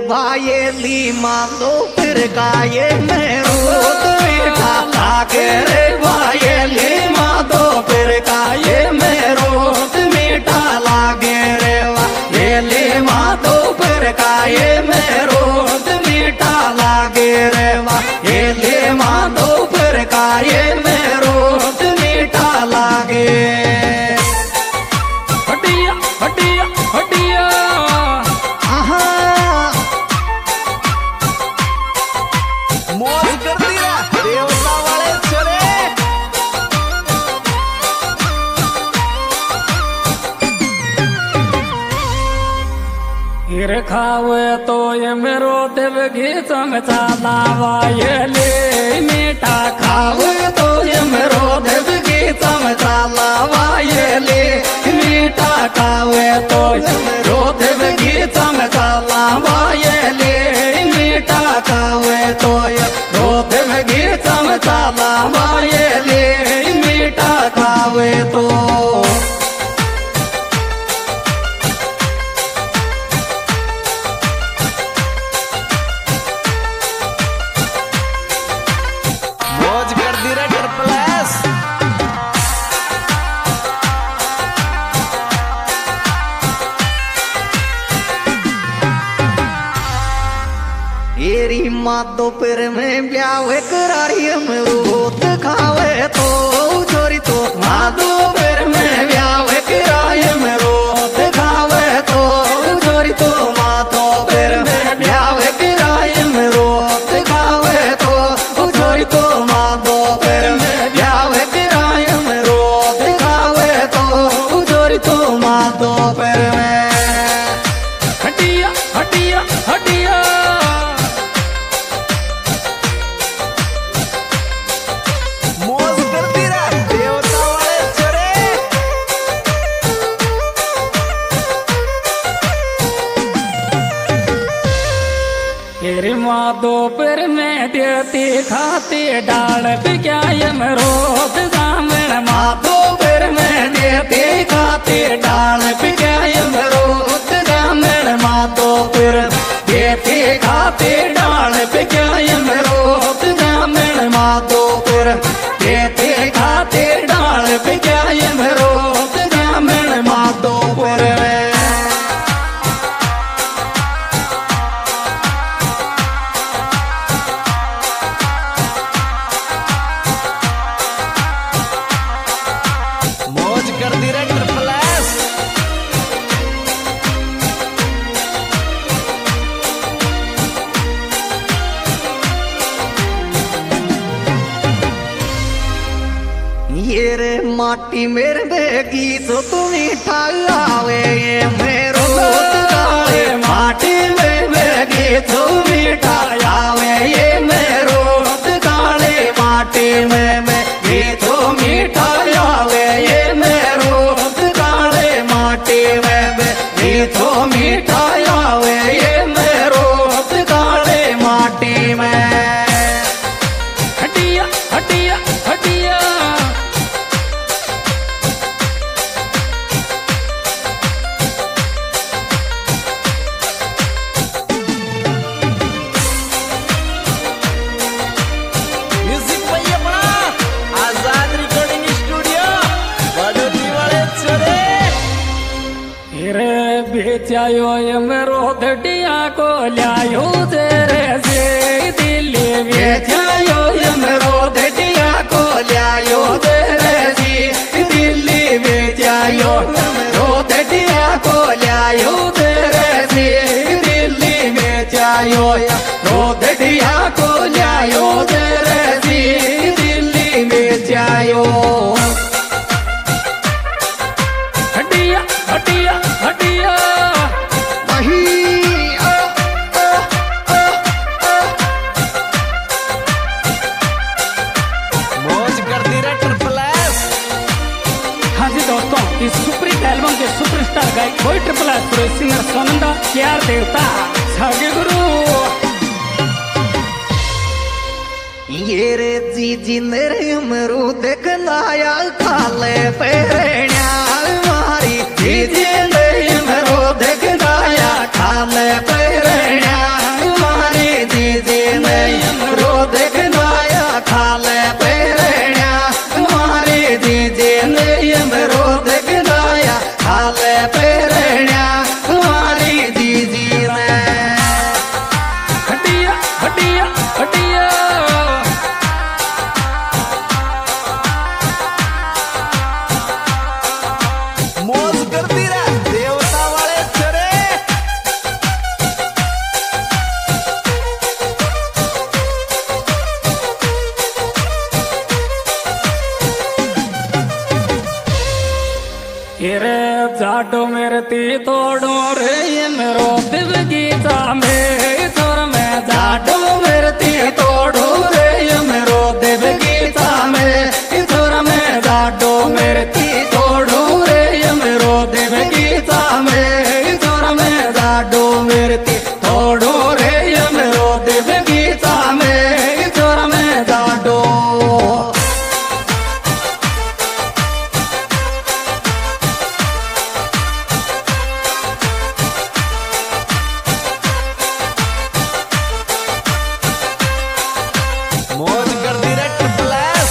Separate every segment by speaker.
Speaker 1: भाईली मानो फिर गाये मेरो मीठा लागे रे भाईली मानो फिर गाये मेरो मीठा लागे रे भाईली मानो फिर गाये मेरो मीठा लागे रे भाईली मानो फिर गाये मेरो मीठा लागे।
Speaker 2: हटिया हटिया हटिया
Speaker 1: मौज कर दिया देवता वाले चले।
Speaker 2: हिर खावे तो ये मेरो देव घी चमचा लावा ये ले मीठा
Speaker 1: खावे तो ये मेरो देव की चमचा लावा ये ले मीठा खावे तो ये मेरो देव की चमचा लावा ये ले मीठा खावे तो ये रो देव की चमचा लावा ये ले मीठा खावे तो। मौज कर दी रे ट्रिपलेस। एरी माँ दोपहर में ब्याह करारी में रोत खावे तो छोरी तो माँ दोपहर में ब्याह करारी में रोत खावे तो छोरी तो माँ दोपहर में ब्याह करारी में रोत खावे तो छोरी तो माँ दोपहर में ब्याह करारी में रोत खावे तो छोरी तो माँ दोपहर में।
Speaker 2: हटिया हटिया हटिया
Speaker 1: मौज करती रहा देवता वाले चले।
Speaker 2: तेरी माँ दोपहर में देती खाती डाल पिकाय में रोत सामण माँ
Speaker 1: दोपहर में देती खाती डाल पिकाय में रोत जामण माँ दोपहर देती खाती डाल पिकाय में रोत जामण माँ दोपहर देती खाती डाल पिकाय में रोत जामण माँ दोपहर में। मौज कर दी रे ट्रिपलेस। ये रे माटी मेरे बेगी तो तुम्हें ठावे ये मेरो गावे माटी में बेगी तुम्हें ठावे ये मेरो गाले माटी में बेगी तो मीठा आवे ये मेरो गाले माटी में बेगी तो मीठा आवे ये मेरो गाले माटी में।
Speaker 2: हटिया हटिया हटिया
Speaker 1: म्यूजिक भाई अपना आजाद रिकॉर्डिंग स्टूडियो बड़ोली वाले चले।
Speaker 2: हिरे बेचायो ये मेरो दटिया को लायो तेरे से दिल्ली
Speaker 1: बेचायो ये मेरो दटिया को लायो तेरे सी दिल्ली बेचायो मेरो दटिया को लायो तेरे सी दिल्ली बेचायो रो दटिया को लायो तेरे सी दिल्ली बेचायो।
Speaker 2: हटिया हटिया हटिया
Speaker 1: मौज कर दी रे ट्रिपलेस।
Speaker 2: हाँ जी दोस्तों, इस सुपरहिट एल्बम के सुपरस्टार गायक कोई triple S singer Sonanda KR Devta सागे गुरु।
Speaker 1: ये रे जी मेरे मरू देखनाया खाले पेरण्या मारी जी मेरे मरू देखनाया खाले पेरण्या देखनाया खाले पेरण्या मारी जीजी ने यमरो देखनाया खाले पेरण्या मारी जीजी ने
Speaker 2: हटिया हटिया हटिया
Speaker 3: मौज करती रह देवता वाले चरे
Speaker 2: रे जाडो मेरे ती तोड़ो रे ये मेरो दिल गीता में छोर में
Speaker 1: जाडो मेरे ती तोड़ो रे ये मेरो दिल गीता में छोर में जाडो मेरे ती तोड़ो रे ये मेरो दिल गीता में छोर में जाडो मेरे ती तोड़ो रे ये मेरो दिल गीता में छोर में जाडो
Speaker 3: मौज करती रह ट्रिपल एस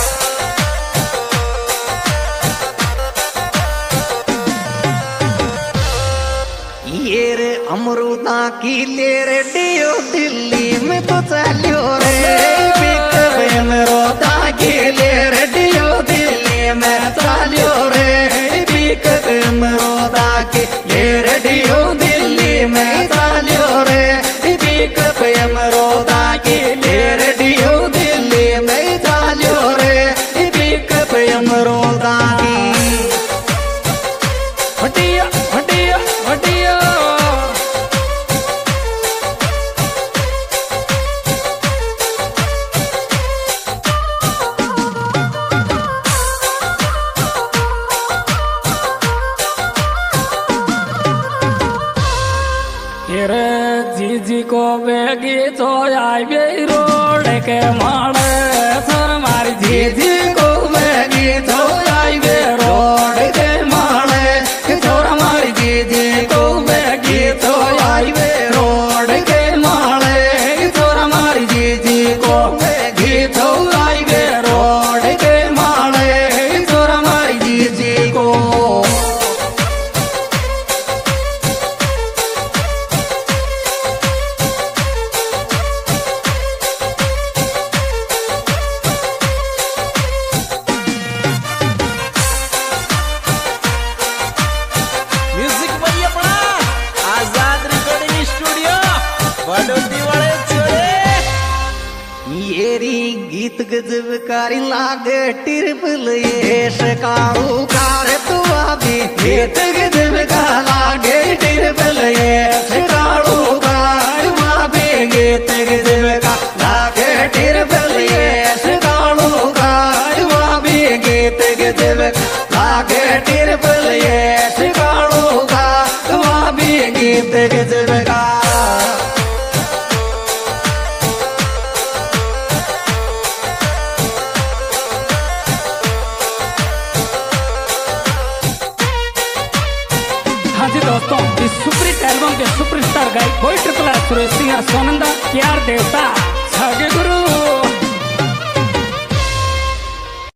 Speaker 1: ये रे अमरूदा की ले रे डियो दिल्ली में तो चलियो रे बिक अमरूदा की ले रे डियो दिल्ली में चलियो रे बिक अमरूदा की ले रे डियो दिल्ली में चलियो रे बिक अमरूदा की ले रे डियो दिल्ली में चलियो रे बिक अमरूदा की
Speaker 2: हटिया हटिया हटिया रे जीजी को बेगी तो आई बे रोड के माड़े सर मारी जीजी
Speaker 1: को मैगी तो आई वे रोड के माले छोरा मारी जीजी को मैगी तो आई वे रोड के माले छोरा मारी जीजी को मैगी तो आई वे रोड के माले छोरा मारी जीजी को
Speaker 3: म्यूजिक भाई अपना आजाद रिकॉर्डिंग स्टूडियो बड़ोती वाले चरे
Speaker 1: येरी गीत गजबकारी लागे टिरबल ये शकाऊ कार तू आबी गीत गजबका लागे टिरबल ये शकाऊ कार आबी गीत गजबका लागे टिरबल ये शकाऊ कार आबी गीत गजबका लागे टिरबल ये शकाऊ कार आबी गीत गजबका
Speaker 2: हाँ जी दोस्तों, इस सुपरहिट एल्बम के सुपरस्टार गायक boy triple R Suresh Singh Sonanda K R देवता